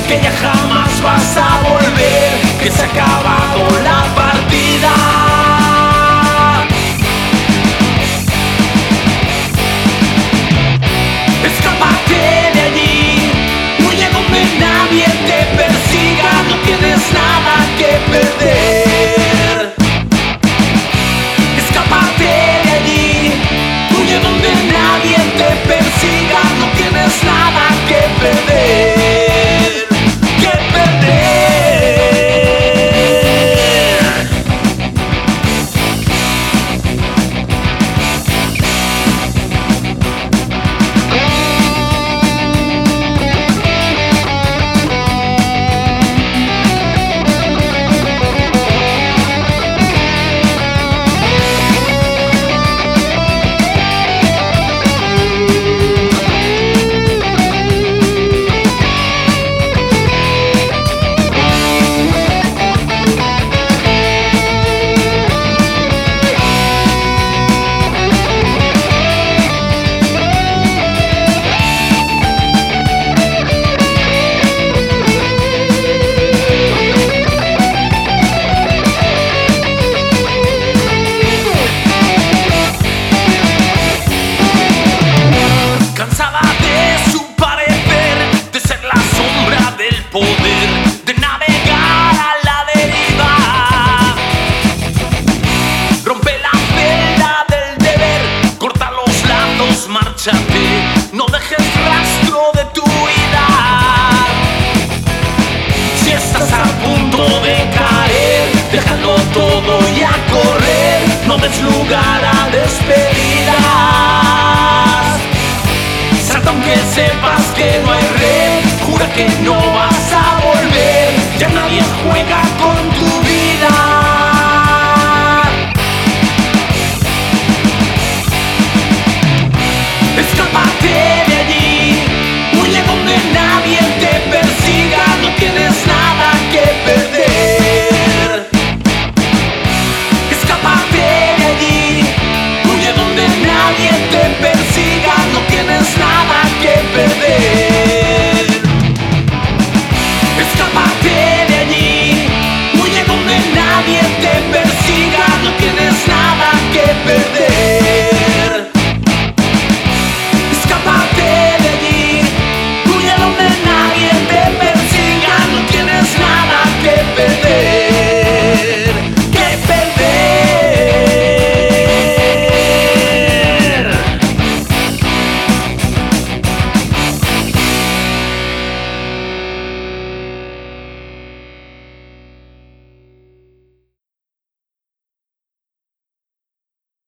que ya jamás vas a volver, que se ha acabado la partida. Escápate de allí, huye donde nadie te persiga, no tienes nada que perder. Escápate de allí, huye donde nadie te persiga, no tienes nada que perder. De navegar a la deriva, rompe la vela del deber, corta los lazos, márchate, no dejes rastro de tu vida. Si estás a punto de caer, déjalo todo y a correr, no des lugar a despedidas. Salta aunque sepas que no hay red, jura que